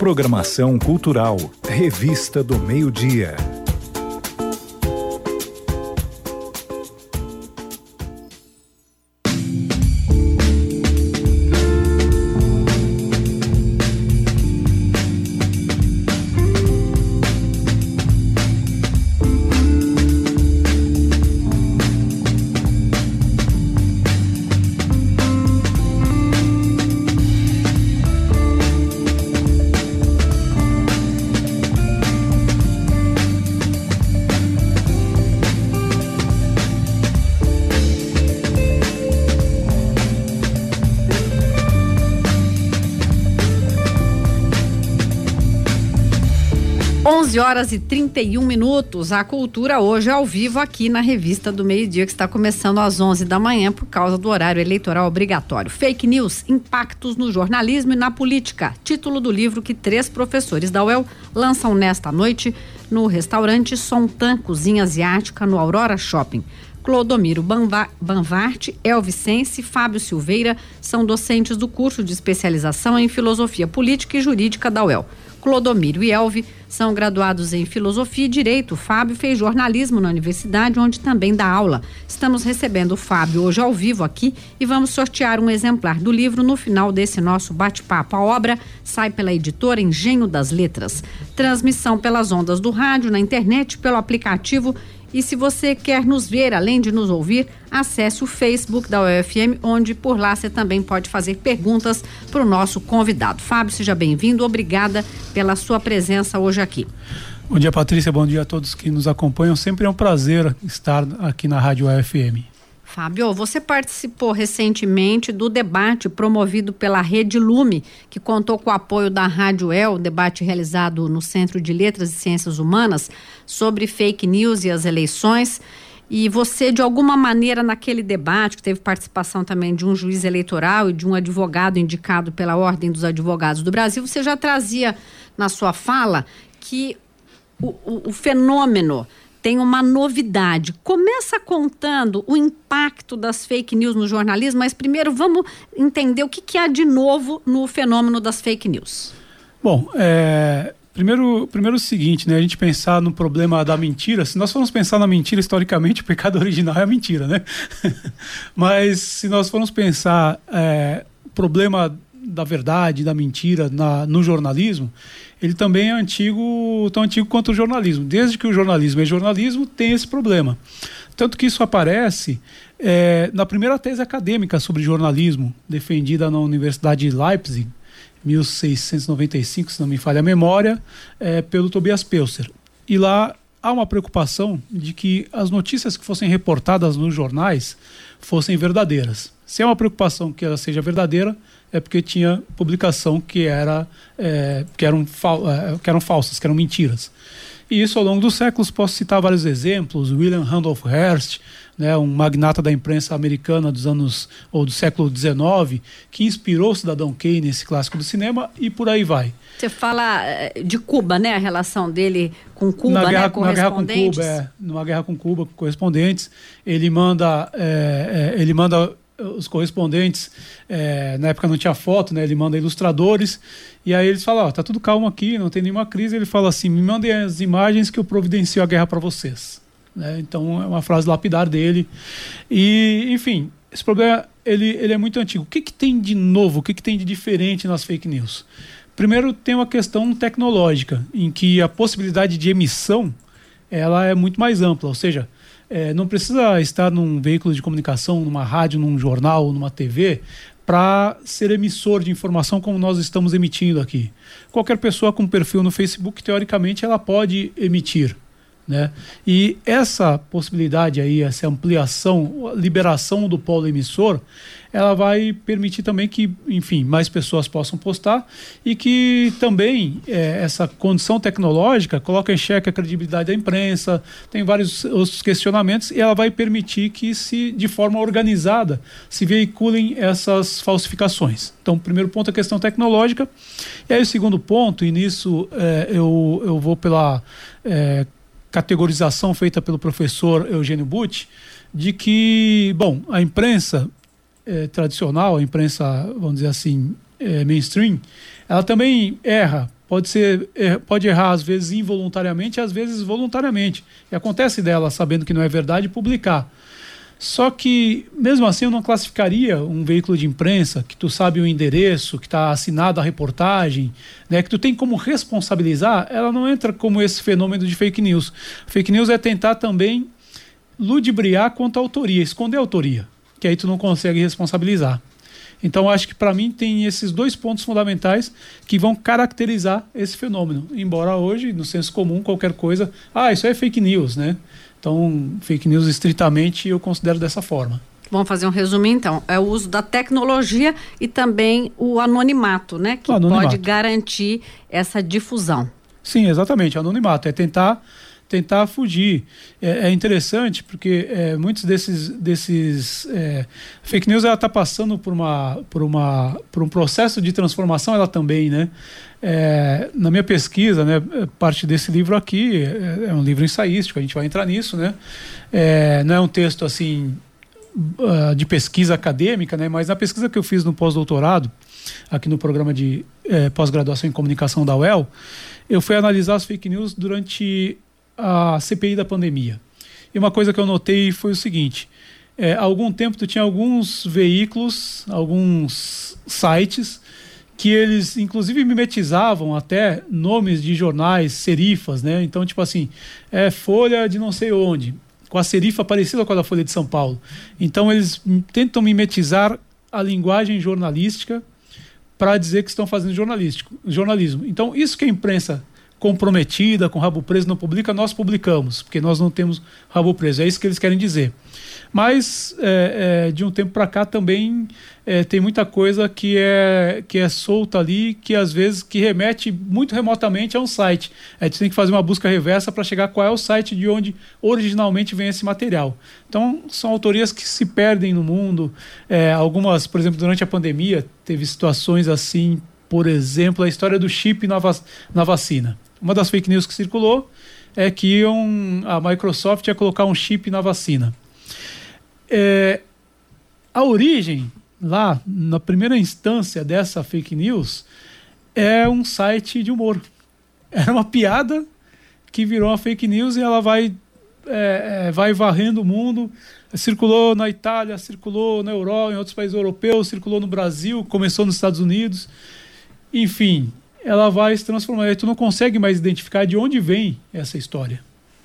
Programação cultural, Revista do Meio-Dia. Horas e 31 minutos. A cultura hoje é ao vivo aqui na Revista do Meio-Dia, que está começando às 11 da manhã por causa do horário eleitoral obrigatório. Fake news, impactos no jornalismo e na política. Título do livro que 3 professores da UEL lançam nesta noite no restaurante Sontan Cozinha Asiática, no Aurora Shopping. Clodomiro Banvart, Elvicense, Fábio Silveira são docentes do curso de especialização em Filosofia Política e Jurídica da UEL. Clodomiro e Elvi são graduados em Filosofia e Direito. Fábio fez jornalismo na universidade, onde também dá aula. Estamos recebendo o Fábio hoje ao vivo aqui e vamos sortear um exemplar do livro no final desse nosso bate-papo. A obra sai pela editora Engenho das Letras. Transmissão pelas ondas do rádio, na internet, pelo aplicativo. E se você quer nos ver, além de nos ouvir, acesse o Facebook da UFM, onde por lá você também pode fazer perguntas para o nosso convidado. Fábio, seja bem-vindo, obrigada pela sua presença hoje aqui. Bom dia, Patrícia, bom dia a todos que nos acompanham. Sempre é um prazer estar aqui na Rádio UFM. Fábio, você participou recentemente do debate promovido pela Rede Lume, que contou com o apoio da Rádio UEL, debate realizado no Centro de Letras e Ciências Humanas sobre fake news e as eleições. E você, de alguma maneira, naquele debate, que teve participação também de um juiz eleitoral e de um advogado indicado pela Ordem dos Advogados do Brasil, você já trazia na sua fala que o fenômeno tem uma novidade. Começa contando o impacto das fake news no jornalismo, mas primeiro vamos entender o que há de novo no fenômeno das fake news. Bom, primeiro o seguinte, né? A gente pensar no problema da mentira. Se nós formos pensar na mentira, historicamente, o pecado original é a mentira, né? Mas se nós formos pensar o problema da verdade, da mentira no jornalismo, ele também é tão antigo quanto o jornalismo. Desde que o jornalismo é jornalismo, tem esse problema. Tanto que isso aparece na primeira tese acadêmica sobre jornalismo, defendida na Universidade de Leipzig, 1695, se não me falha a memória, pelo Tobias Pelzer. E lá há uma preocupação de que as notícias que fossem reportadas nos jornais fossem verdadeiras. Se é uma preocupação que ela seja verdadeira, é porque tinha publicação que eram falsas, que eram mentiras. E isso ao longo dos séculos, posso citar vários exemplos. William Randolph Hearst, né, um magnata da imprensa americana do século XIX, que inspirou o Cidadão Kane, esse clássico do cinema, e por aí vai. Você fala de Cuba, né? A relação dele com Cuba, correspondentes. Numa guerra com Cuba, com correspondentes, ele manda os correspondentes, na época não tinha foto, né? Ele manda ilustradores, e aí eles falam, tá tudo calmo aqui, não tem nenhuma crise. Ele fala assim, me mandem as imagens que eu providencio a guerra para vocês. Então é uma frase lapidar dele. E, enfim, esse problema ele é muito antigo. O que tem de novo, o que tem de diferente nas fake news? Primeiro tem uma questão tecnológica, em que a possibilidade de emissão ela é muito mais ampla, ou seja, não precisa estar num veículo de comunicação, numa rádio, num jornal, numa TV, para ser emissor de informação como nós estamos emitindo aqui. Qualquer pessoa com perfil no Facebook, teoricamente, ela pode emitir, né? E essa possibilidade aí, essa ampliação, liberação do polo emissor, ela vai permitir também que, enfim, mais pessoas possam postar e que também essa condição tecnológica coloca em xeque a credibilidade da imprensa, tem vários outros questionamentos, e ela vai permitir que de forma organizada se veiculem essas falsificações. Então, o primeiro ponto é a questão tecnológica, e aí o segundo ponto, e nisso eu vou pela categorização feita pelo professor Eugênio Butti, de que, bom, a imprensa tradicional, a imprensa, vamos dizer assim, mainstream, ela também erra pode errar às vezes involuntariamente, às vezes voluntariamente. E acontece dela, sabendo que não é verdade, publicar. Só que, mesmo assim, eu não classificaria um veículo de imprensa que tu sabe o endereço, que está assinada a reportagem, né, que tu tem como responsabilizar, ela não entra como esse fenômeno de fake news. Fake news é tentar também ludibriar quanto à autoria, esconder a autoria, que aí tu não consegue responsabilizar. Então, acho que para mim tem esses dois pontos fundamentais que vão caracterizar esse fenômeno. Embora hoje, no senso comum, qualquer coisa, isso é fake news, né? Então, fake news estritamente eu considero dessa forma. Vamos fazer um resumo então. É o uso da tecnologia e também o anonimato, né? Que pode garantir essa difusão. Sim, exatamente. Anonimato é tentar fugir. É interessante porque muitos desses fake news, ela está passando por um processo de transformação, ela também, né? Na minha pesquisa, né, parte desse livro aqui é um livro ensaístico, a gente vai entrar nisso, né? Não é um texto assim de pesquisa acadêmica, né? Mas na pesquisa que eu fiz no pós-doutorado, aqui no programa de pós-graduação em comunicação da UEL, eu fui analisar as fake news durante a CPI da pandemia. E uma coisa que eu notei foi o seguinte: há algum tempo tu tinha alguns veículos, alguns sites que eles inclusive mimetizavam até nomes de jornais, serifas, né? Então, tipo assim, Folha de não sei onde, com a serifa parecida com a da Folha de São Paulo. Então, eles tentam mimetizar a linguagem jornalística para dizer que estão fazendo jornalismo. Então, isso que a imprensa comprometida, com rabo preso, não publica, nós publicamos, porque nós não temos rabo preso. É isso que eles querem dizer. Mas, de um tempo para cá, também tem muita coisa que é solta ali, que às vezes que remete muito remotamente a um site. A gente tem que fazer uma busca reversa para chegar qual é o site de onde originalmente vem esse material. Então, são autorias que se perdem no mundo. Algumas, por exemplo, durante a pandemia, teve situações assim, por exemplo, a história do chip na vacina. Uma das fake news que circulou é que a Microsoft ia colocar um chip na vacina. A origem, lá, na primeira instância dessa fake news, é um site de humor. Era uma piada que virou uma fake news e ela vai varrendo o mundo. Circulou na Itália, circulou na Europa, em outros países europeus, circulou no Brasil, começou nos Estados Unidos. Enfim, ela vai se transformando. Aí tu não consegue mais identificar de onde vem essa história.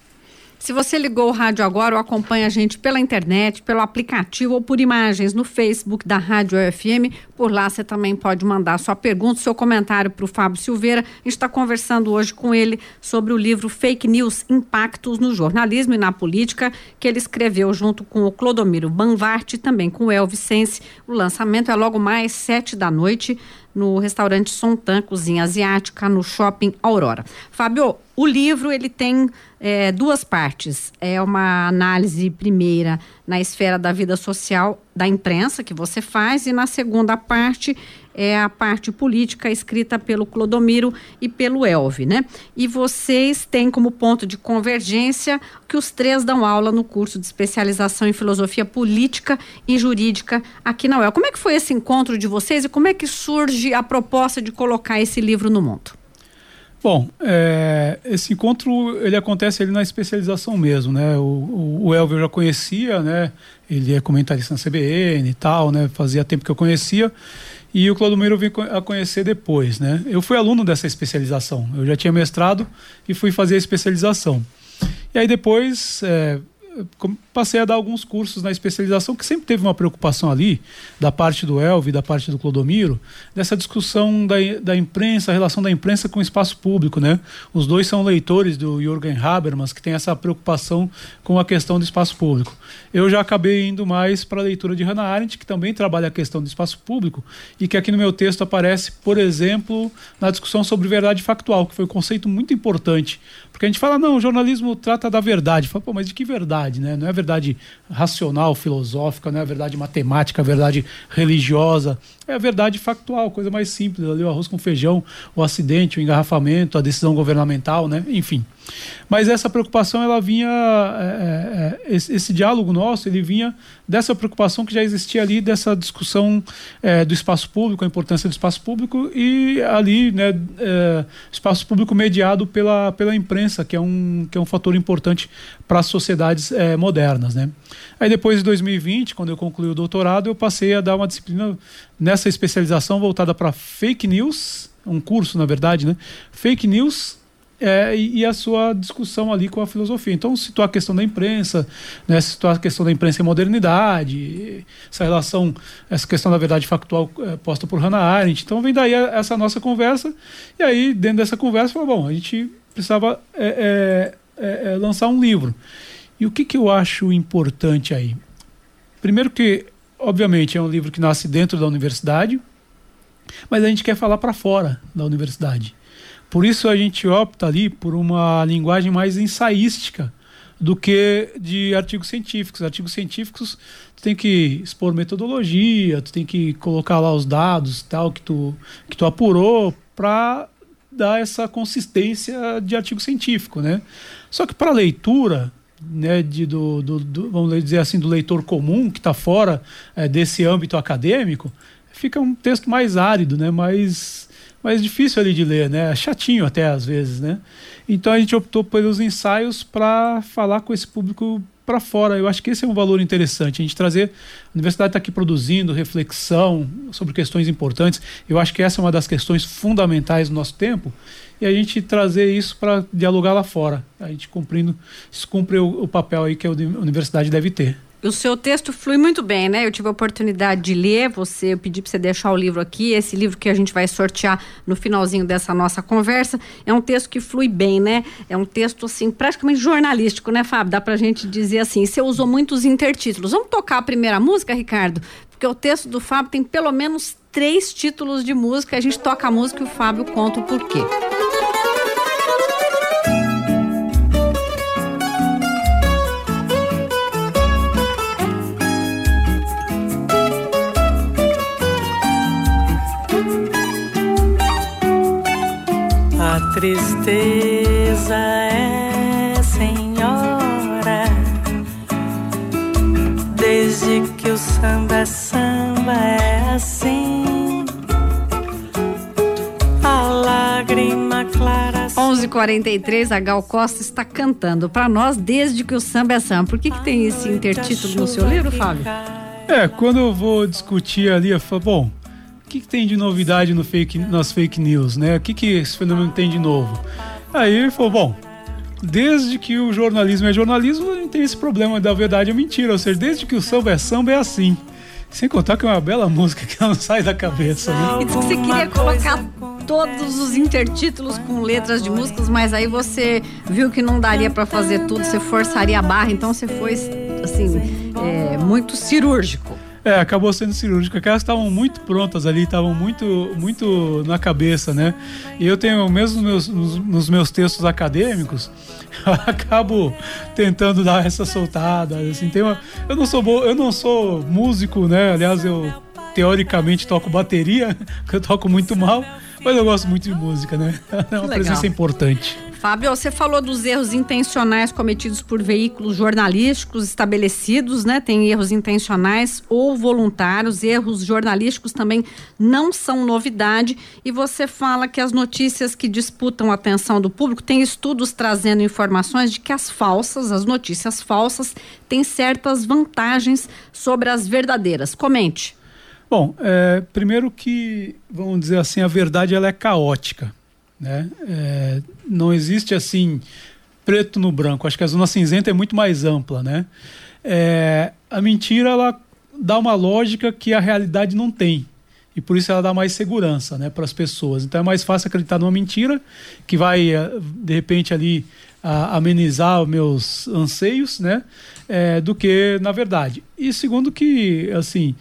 Se você ligou o rádio agora ou acompanha a gente pela internet, pelo aplicativo ou por imagens no Facebook da Rádio UFM, por lá você também pode mandar sua pergunta, seu comentário para o Fábio Silveira. A gente está conversando hoje com ele sobre o livro Fake News, Impactos no Jornalismo e na Política, que ele escreveu junto com o Clodomiro Banvart e também com o El Vicence. O lançamento é logo mais 19h no restaurante Sontan, Cozinha Asiática, no Shopping Aurora. Fábio, o livro ele tem duas partes. É uma análise primeira na esfera da vida social da imprensa que você faz, e na segunda parte é a parte política escrita pelo Clodomiro e pelo Elvi, né? E vocês têm como ponto de convergência que os três dão aula no curso de especialização em filosofia política e jurídica aqui na UEL. Como é que foi esse encontro de vocês e como é que surge a proposta de colocar esse livro no mundo? Bom, esse encontro ele acontece ali na especialização mesmo, né? O Elvio eu já conhecia, né? Ele é comentarista na CBN e tal, né? Fazia tempo que eu conhecia. E o Clodomiro eu vim a conhecer depois, né? Eu fui aluno dessa especialização. Eu já tinha mestrado e fui fazer a especialização. E aí depois passei a dar alguns cursos na especialização, que sempre teve uma preocupação ali, da parte do Elvi e da parte do Clodomiro, dessa discussão da imprensa, a relação da imprensa com o espaço público, né? Os dois são leitores do Jürgen Habermas, que tem essa preocupação com a questão do espaço público. Eu já acabei indo mais para a leitura de Hannah Arendt, que também trabalha a questão do espaço público, e que aqui no meu texto aparece, por exemplo, na discussão sobre verdade factual, que foi um conceito muito importante. Porque a gente fala, não, o jornalismo trata da verdade. Fala, pô, mas de que verdade, né? Não é a verdade racional, filosófica, não é a verdade matemática, a verdade religiosa. É a verdade factual, coisa mais simples, ali o arroz com feijão, o acidente, o engarrafamento, a decisão governamental, né? Enfim. Mas essa preocupação, ela vinha, esse diálogo nosso, ele vinha dessa preocupação que já existia ali, dessa discussão do espaço público, a importância do espaço público, e ali, né, espaço público mediado pela imprensa, que é um fator importante para as sociedades modernas, né? Aí depois de 2020, quando eu concluí o doutorado, eu passei a dar uma disciplina nessa especialização voltada para fake news, um curso, na verdade, né? Fake news e a sua discussão ali com a filosofia. Então, situar a questão da imprensa, né? Situar a questão da imprensa e modernidade, essa questão da verdade factual posta por Hannah Arendt. Então, vem daí essa nossa conversa, e aí, dentro dessa conversa, falou, bom, a gente precisava lançar um livro. E o que eu acho importante aí? Primeiro que, obviamente, é um livro que nasce dentro da universidade, mas a gente quer falar para fora da universidade. Por isso a gente opta ali por uma linguagem mais ensaística do que de artigos científicos. Artigos científicos, tu tem que expor metodologia, tu tem que colocar lá os dados tal, que tu apurou para dar essa consistência de artigo científico, né? Só que para leitura, né, vamos dizer assim, do leitor comum que está fora desse âmbito acadêmico, fica um texto mais árido, né? Mais difícil ali de ler, né? Chatinho até às vezes, né? Então a gente optou pelos ensaios para falar com esse público para fora. Eu acho que esse é um valor interessante, a gente trazer. A universidade está aqui produzindo reflexão sobre questões importantes. Eu acho que essa é uma das questões fundamentais do nosso tempo, e a gente trazer isso para dialogar lá fora. A gente cumpre o papel aí que a universidade deve ter. O seu texto flui muito bem, né? Eu tive a oportunidade de ler, eu pedi para você deixar o livro aqui, esse livro que a gente vai sortear no finalzinho dessa nossa conversa. É um texto que flui bem, né? É um texto, assim, praticamente jornalístico, né, Fábio? Dá pra gente dizer assim, você usou muitos intertítulos. Vamos tocar a primeira música, Ricardo? Porque o texto do Fábio tem pelo menos 3 títulos de música, a gente toca a música e o Fábio conta o porquê. A tristeza é senhora, desde que o samba é assim. A lágrima clara. 11h43, a Gal Costa está cantando para nós desde que o samba é samba. Por que tem esse intertítulo no seu livro, Fábio? Quando eu vou discutir ali, eu falo, bom, o que tem de novidade nas fake news, né? O que esse fenômeno tem de novo? Aí ele falou, bom, desde que o jornalismo é jornalismo, a gente tem esse problema da verdade é mentira, ou seja, desde que o samba é assim. Sem contar que é uma bela música que não sai da cabeça, né? E disse que você queria colocar todos os intertítulos com letras de músicas, mas aí você viu que não daria para fazer tudo, você forçaria a barra, então você foi, assim, muito cirúrgico. Acabou sendo cirúrgico. Aquelas estavam muito prontas ali, estavam muito na cabeça, né? E eu tenho, mesmo nos meus textos acadêmicos, eu acabo tentando dar essa soltada, assim, eu não sou músico, né? Aliás, eu teoricamente toco bateria, que eu toco muito mal, mas eu gosto muito de música, né? É uma presença importante. Fábio, você falou dos erros intencionais cometidos por veículos jornalísticos estabelecidos, né? Tem erros intencionais ou voluntários, erros jornalísticos também não são novidade, e você fala que as notícias que disputam a atenção do público, tem estudos trazendo informações de que as notícias falsas têm certas vantagens sobre as verdadeiras. Comente. Bom, primeiro que, vamos dizer assim, a verdade ela é caótica, né? Não existe assim preto no branco. Acho que a zona cinzenta é muito mais ampla, né? A mentira ela dá uma lógica que a realidade não tem, e por isso ela dá mais segurança, né, para as pessoas. Então é mais fácil acreditar numa mentira que vai de repente ali amenizar os meus anseios, né, do que na verdade. E segundo que assim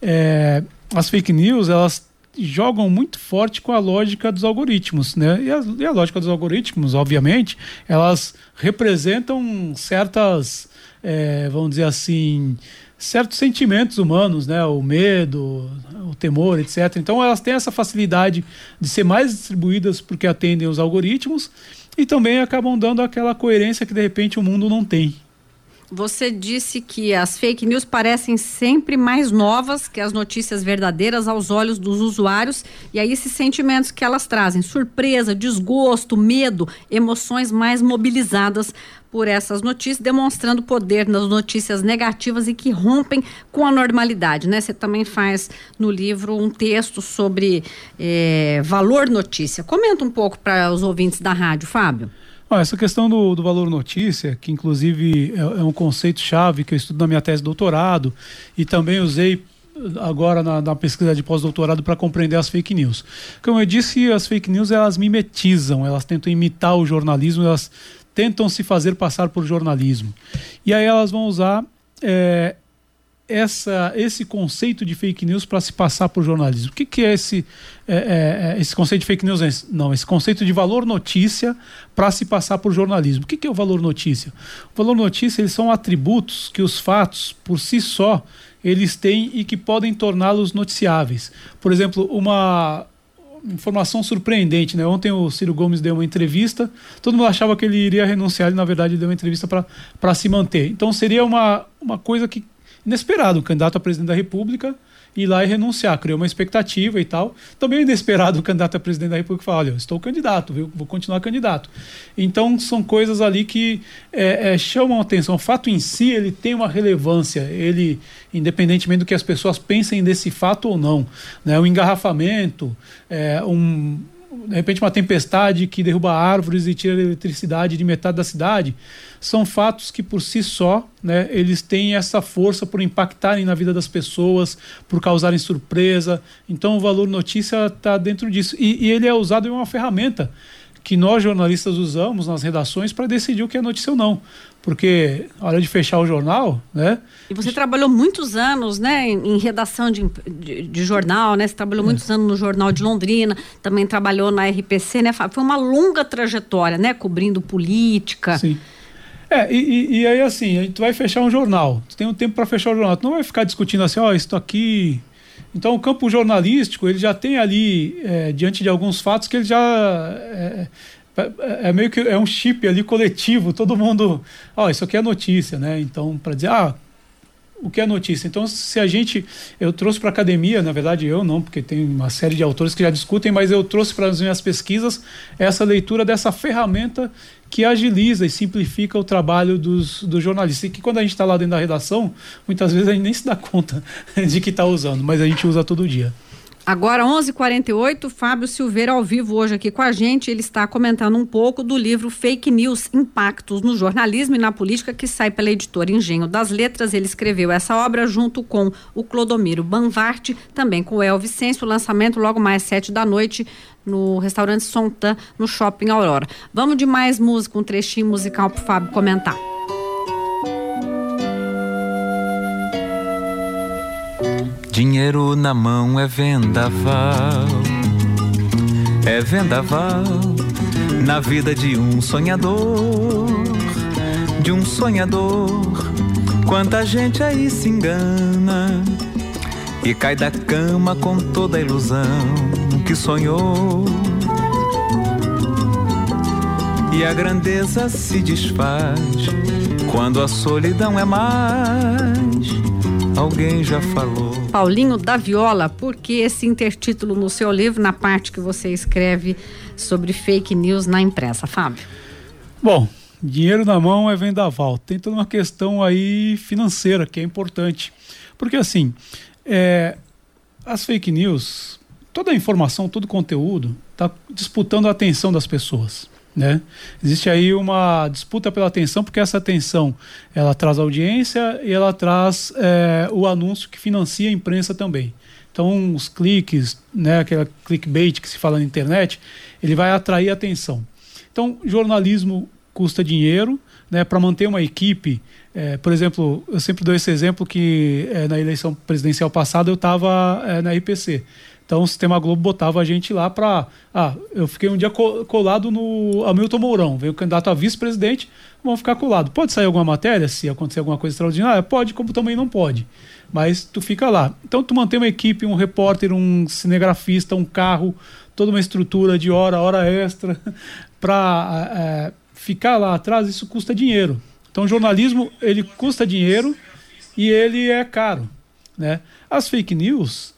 as fake news elas jogam muito forte com a lógica dos algoritmos, né? E a lógica dos algoritmos, obviamente, elas representam certas, vamos dizer assim, certos sentimentos humanos, né? O medo, o temor, etc. Então elas têm essa facilidade de ser mais distribuídas porque atendem os algoritmos, e também acabam dando aquela coerência que de repente o mundo não tem. Você disse que as fake news parecem sempre mais novas que as notícias verdadeiras aos olhos dos usuários, e aí esses sentimentos que elas trazem, surpresa, desgosto, medo, emoções mais mobilizadas por essas notícias, demonstrando o poder nas notícias negativas e que rompem com a normalidade, né? Você também faz no livro um texto sobre valor notícia. Comenta um pouco para os ouvintes da rádio, Fábio. Essa questão do valor notícia, que inclusive é um conceito-chave que eu estudo na minha tese de doutorado e também usei agora na pesquisa de pós-doutorado para compreender as fake news. Como eu disse, as fake news elas mimetizam, elas tentam imitar o jornalismo, elas tentam se fazer passar por jornalismo. E aí elas vão usar esse conceito de fake news para se passar por jornalismo. O que é esse conceito de fake news? Não, esse conceito de valor notícia para se passar por jornalismo. O que é o valor notícia? O valor notícia, eles são atributos que os fatos, por si só, eles têm e que podem torná-los noticiáveis. Por exemplo, uma informação surpreendente, né? Ontem o Ciro Gomes deu uma entrevista, todo mundo achava que ele iria renunciar, ele na verdade deu uma entrevista para se manter. Então seria uma coisa que inesperado, um candidato a presidente da República ir lá e renunciar, criou uma expectativa e tal. Também é inesperado o candidato a presidente da República falar, olha, eu estou candidato, viu? Vou continuar candidato. Então são coisas ali que chamam a atenção. O fato em si, ele tem uma relevância, ele, independentemente do que as pessoas pensem desse fato ou não, né? Um engarrafamento, de repente uma tempestade que derruba árvores e tira a eletricidade de metade da cidade, são fatos que por si só, né, eles têm essa força por impactarem na vida das pessoas, por causarem surpresa. Então o valor notícia está dentro disso. E ele é usado em uma ferramenta que nós jornalistas usamos nas redações para decidir o que é notícia ou não. Porque a hora de fechar o jornal, né? E você trabalhou muitos anos, né, em redação de jornal, né? Você trabalhou muitos anos no Jornal de Londrina, também trabalhou na RPC, né? Foi uma longa trajetória, né? Cobrindo política. Sim. E aí assim, a gente vai fechar um jornal, tu tem um tempo para fechar o jornal, tu não vai ficar discutindo assim, isso aqui... Então o campo jornalístico, ele já tem ali, diante de alguns fatos que ele já... meio que um chip ali coletivo, todo mundo, isso aqui é notícia, né? Então, para dizer, o que é notícia? Então, eu trouxe para a academia, na verdade eu não, porque tem uma série de autores que já discutem, mas eu trouxe para as minhas pesquisas essa leitura dessa ferramenta que agiliza e simplifica o trabalho dos jornalistas, e que quando a gente está lá dentro da redação, muitas vezes a gente nem se dá conta de que está usando, mas a gente usa todo dia. Agora 11h48, Fábio Silveira ao vivo hoje aqui com a gente, ele está comentando um pouco do livro Fake News, Impactos no Jornalismo e na Política, que sai pela editora Engenho das Letras. Ele escreveu essa obra junto com o Clodomiro Banvart, também com o El Vicêncio, o lançamento logo mais 19h no restaurante Sontan, no Shopping Aurora. Vamos de mais música, um trechinho musical para o Fábio comentar. Dinheiro na mão é vendaval na vida de um sonhador, Quanta gente aí se engana e cai da cama com toda a ilusão que sonhou, e a grandeza se desfaz quando a solidão é mais. Alguém já falou. Paulinho da Viola, por que esse intertítulo no seu livro, na parte que você escreve sobre fake news na imprensa, Fábio? Bom, dinheiro na mão é vendaval. Tem toda uma questão aí financeira que é importante. Porque assim, as fake news, toda a informação, todo o conteúdo está disputando a atenção das pessoas, né? Existe aí uma disputa pela atenção, porque essa atenção ela traz audiência e ela traz o anúncio que financia a imprensa também. Então os cliques, né, aquela clickbait que se fala na internet, ele vai atrair atenção. Então jornalismo custa dinheiro, né? Para manter uma equipe, por exemplo, eu sempre dou esse exemplo que na eleição presidencial passada eu estava na RPC. Então o Sistema Globo botava a gente lá para... eu fiquei um dia colado no Hamilton Mourão, veio o candidato a vice-presidente, vamos ficar colado. Pode sair alguma matéria se acontecer alguma coisa extraordinária? Pode, como também não pode. Mas tu fica lá. Então tu mantém uma equipe, um repórter, um cinegrafista, um carro, toda uma estrutura de hora extra, para ficar lá atrás, isso custa dinheiro. Então o jornalismo, ele custa dinheiro e ele é caro, né? As fake news,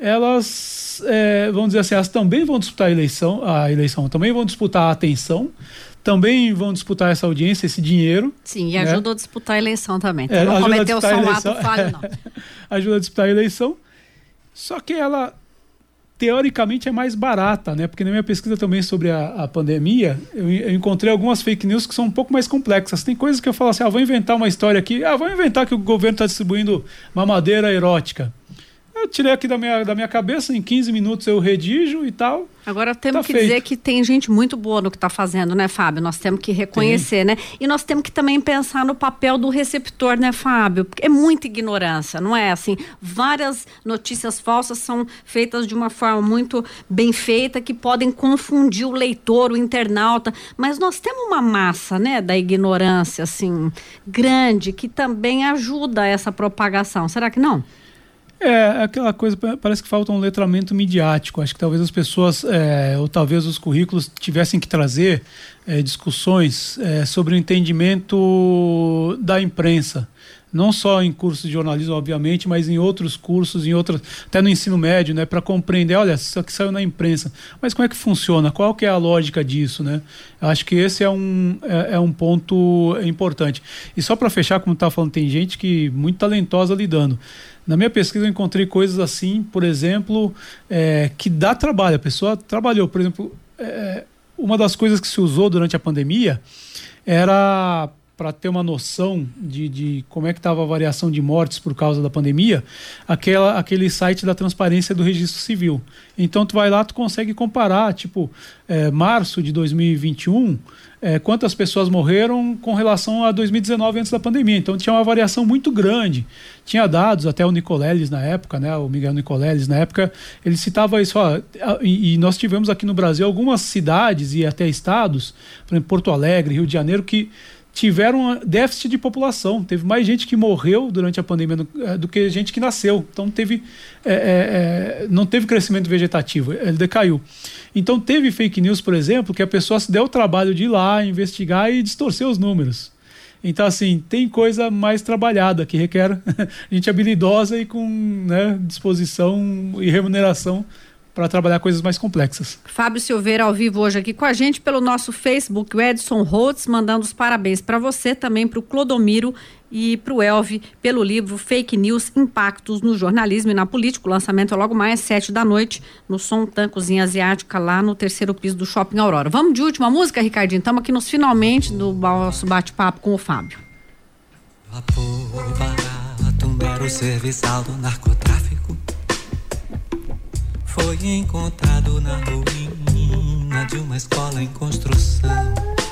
elas, vamos dizer assim, elas também vão disputar a eleição, também vão disputar a atenção, também vão disputar essa audiência, esse dinheiro. Sim, e ajudam a disputar a eleição também. Então não cometeu só um ato falho, não. Ajuda a disputar a eleição, só que ela, teoricamente, é mais barata, né? Porque na minha pesquisa também sobre a pandemia, eu encontrei algumas fake news que são um pouco mais complexas. Tem coisas que eu falo assim, vou inventar uma história aqui, vou inventar que o governo está distribuindo mamadeira erótica. Eu tirei aqui da minha cabeça, em 15 minutos eu redijo e tal. Agora temos que dizer que tem gente muito boa no que está fazendo, né, Fábio? Nós temos que reconhecer, né? E nós temos que também pensar no papel do receptor, né, Fábio? Porque é muita ignorância, não é? Assim, várias notícias falsas são feitas de uma forma muito bem feita, que podem confundir o leitor, o internauta. Mas nós temos uma massa, né, da ignorância, assim, grande, que também ajuda essa propagação. Será que não? Aquela coisa, parece que falta um letramento midiático. Acho que talvez as pessoas, ou talvez os currículos tivessem que trazer discussões sobre o entendimento da imprensa. Não só em cursos de jornalismo, obviamente, mas em outros cursos, até no ensino médio, né, para compreender, olha, isso aqui saiu na imprensa, mas como é que funciona? Qual que é a lógica disso, né? Eu acho que esse é um ponto importante. E só para fechar, como estava falando, tem gente que muito talentosa lidando. Na minha pesquisa eu encontrei coisas assim, por exemplo, que dá trabalho. A pessoa trabalhou, por exemplo, uma das coisas que se usou durante a pandemia era, para ter uma noção de como é que estava a variação de mortes por causa da pandemia, aquele site da transparência do registro civil. Então tu vai lá, tu consegue comparar, tipo, março de 2021, quantas pessoas morreram com relação a 2019 antes da pandemia. Então tinha uma variação muito grande. Tinha dados, até o Nicoleles na época, né, o Miguel Nicoleles na época, ele citava isso, e nós tivemos aqui no Brasil algumas cidades e até estados, por exemplo, Porto Alegre, Rio de Janeiro, que tiveram um déficit de população. Teve mais gente que morreu durante a pandemia do que gente que nasceu. Então não teve crescimento vegetativo, ele decaiu. Então teve fake news, por exemplo, que a pessoa se deu o trabalho de ir lá, investigar e distorcer os números. Então, assim, tem coisa mais trabalhada, que requer gente habilidosa e com, né, disposição e remuneração para trabalhar coisas mais complexas. Fábio Silveira ao vivo hoje aqui com a gente pelo nosso Facebook, o Edson Holtz, mandando os parabéns para você, também para o Clodomiro e para o Elvi pelo livro Fake News, Impactos no Jornalismo e na Política. O lançamento é logo mais 7h no Sontan Cozinha Asiática, lá no 3º piso do Shopping Aurora. Vamos de última música, Ricardinho? Estamos aqui nos finalmente do nosso bate-papo com o Fábio. Vapor barato, um mero serviçal do narcotráfico, foi encontrado na ruína de uma escola em construção.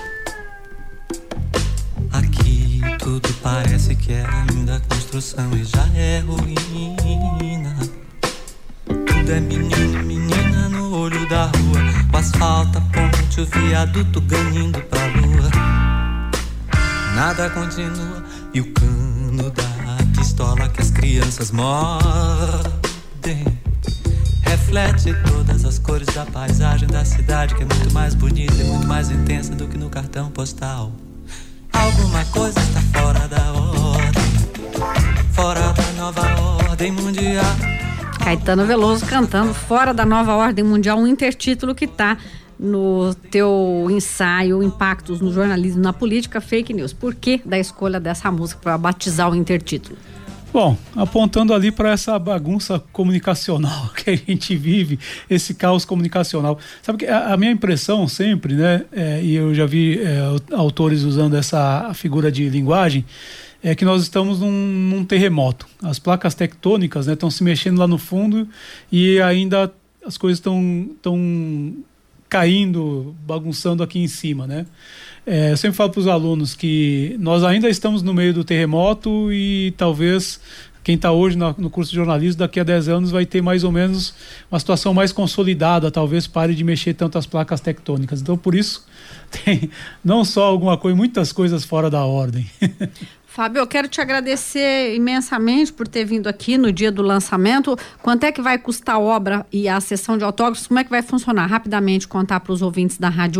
Aqui tudo parece que é ainda construção e já é ruína. Tudo é menino e menina no olho da rua, o asfalto, a ponte, o viaduto ganhando pra lua. Nada continua e o cano da pistola que as crianças mordem reflete todas as cores da paisagem da cidade, que é muito mais bonita e muito mais intensa do que no cartão postal. Alguma coisa está fora da ordem, fora da nova ordem mundial. Caetano Veloso cantando Fora da Nova Ordem Mundial, um intertítulo que está no teu ensaio Impactos no Jornalismo e na Política, Fake News. Por que da escolha dessa música para batizar o intertítulo? Bom, apontando ali para essa bagunça comunicacional que a gente vive, esse caos comunicacional. Sabe que a minha impressão sempre, né, e eu já vi autores usando essa figura de linguagem, é que nós estamos num terremoto. As placas tectônicas, né, estão se mexendo lá no fundo e ainda as coisas estão caindo, bagunçando aqui em cima, né? Eu sempre falo para os alunos que nós ainda estamos no meio do terremoto e talvez quem está hoje no curso de jornalismo daqui a 10 anos vai ter mais ou menos uma situação mais consolidada, talvez pare de mexer tanto as placas tectônicas. Então, por isso, tem não só alguma coisa, muitas coisas fora da ordem. Fábio, eu quero te agradecer imensamente por ter vindo aqui no dia do lançamento. Quanto é que vai custar a obra e a sessão de autógrafos? Como é que vai funcionar? Rapidamente contar para os ouvintes da Rádio El.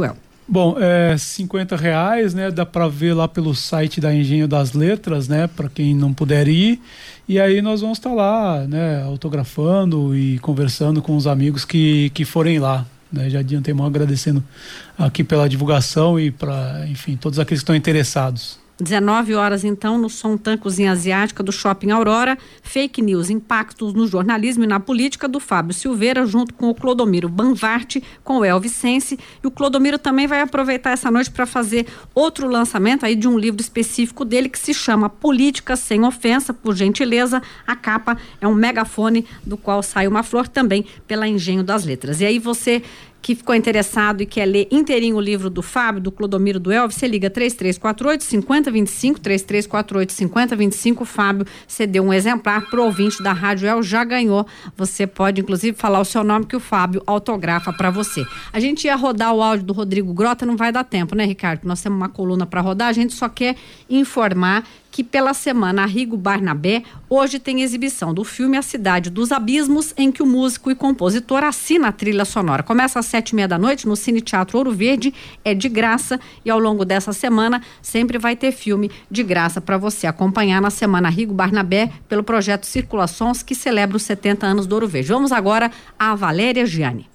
Bom, R$50, né? Dá para ver lá pelo site da Engenho das Letras, né? Para quem não puder ir. E aí nós vamos estar lá, né? Autografando e conversando com os amigos que forem lá. Né? Já de antemão agradecendo aqui pela divulgação e para, enfim, todos aqueles que estão interessados. 19 horas, então, no Sontan Cozinha Asiática do Shopping Aurora. Fake News, impactos no jornalismo e na política, do Fábio Silveira, junto com o Clodomiro Banvart, com o Elvicense. E o Clodomiro também vai aproveitar essa noite para fazer outro lançamento aí de um livro específico dele que se chama Política Sem Ofensa, por gentileza. A capa é um megafone do qual sai uma flor, também pela Engenho das Letras. E aí você que ficou interessado e quer ler inteirinho o livro do Fábio, do Clodomiro, do Elvis, você liga 3348-5025, 3348-5025. O Fábio cedeu um exemplar pro ouvinte da Rádio El, já ganhou. Você pode, inclusive, falar o seu nome que o Fábio autografa para você. A gente ia rodar o áudio do Rodrigo Grota, não vai dar tempo, né, Ricardo? Nós temos uma coluna para rodar, a gente só quer informar que pela semana Arrigo Barnabé, hoje tem exibição do filme A Cidade dos Abismos, em que o músico e compositor assina a trilha sonora. Começa às 19h30 no Cine Teatro Ouro Verde, é de graça, e ao longo dessa semana sempre vai ter filme de graça para você acompanhar na semana Arrigo Barnabé pelo projeto Circulações, que celebra os 70 anos do Ouro Verde. Vamos agora a Valéria Gianni.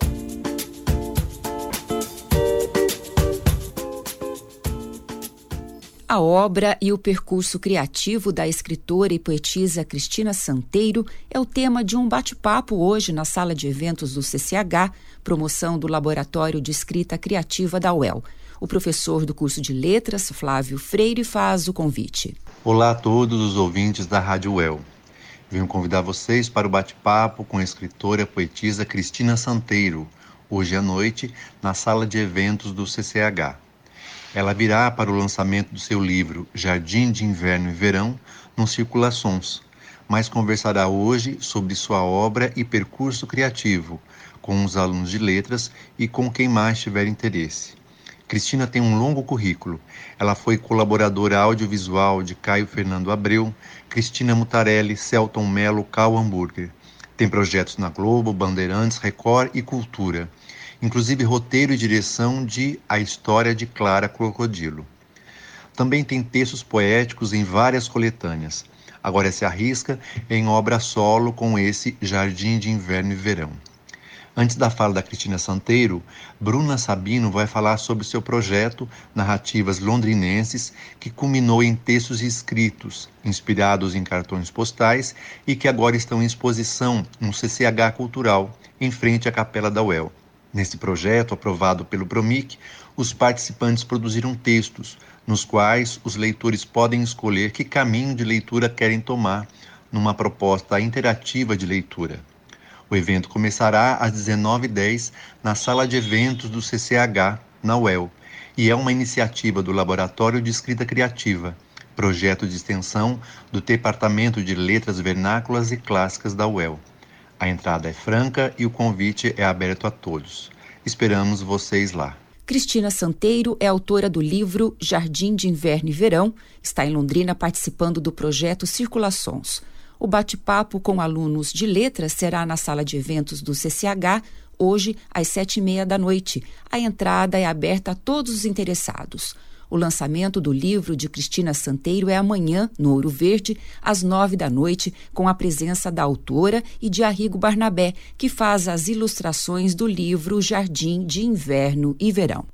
A obra e o percurso criativo da escritora e poetisa Cristina Santeiro é o tema de um bate-papo hoje na sala de eventos do CCH, promoção do Laboratório de Escrita Criativa da UEL. O professor do curso de Letras, Flávio Freire, faz o convite. Olá a todos os ouvintes da Rádio UEL. Venho convidar vocês para o bate-papo com a escritora e poetisa Cristina Santeiro, hoje à noite, na sala de eventos do CCH. Ela virá para o lançamento do seu livro Jardim de Inverno e Verão, no Circulações, mas conversará hoje sobre sua obra e percurso criativo, com os alunos de letras e com quem mais tiver interesse. Cristina tem um longo currículo. Ela foi colaboradora audiovisual de Caio Fernando Abreu, Cristina Mutarelli, Celton Mello, Cal Hamburger. Tem projetos na Globo, Bandeirantes, Record e Cultura. Inclusive roteiro e direção de A História de Clara Crocodilo. Também tem textos poéticos em várias coletâneas. Agora se arrisca em obra solo com esse Jardim de Inverno e Verão. Antes da fala da Cristina Santeiro, Bruna Sabino vai falar sobre seu projeto Narrativas Londrinenses, que culminou em textos escritos, inspirados em cartões postais e que agora estão em exposição no CCH Cultural, em frente à Capela da UEL. Nesse projeto, aprovado pelo Promic, os participantes produziram textos, nos quais os leitores podem escolher que caminho de leitura querem tomar, numa proposta interativa de leitura. O evento começará às 19h10 na sala de eventos do CCH, na UEL, e é uma iniciativa do Laboratório de Escrita Criativa, projeto de extensão do Departamento de Letras Vernáculas e Clássicas da UEL. A entrada é franca e o convite é aberto a todos. Esperamos vocês lá. Cristina Santeiro é autora do livro Jardim de Inverno e Verão, está em Londrina participando do projeto Circulações. O bate-papo com alunos de letras será na sala de eventos do CCH, hoje às 19h30. A entrada é aberta a todos os interessados. O lançamento do livro de Cristina Santeiro é amanhã, no Ouro Verde, às 21h, com a presença da autora e de Arrigo Barnabé, que faz as ilustrações do livro Jardim de Inverno e Verão.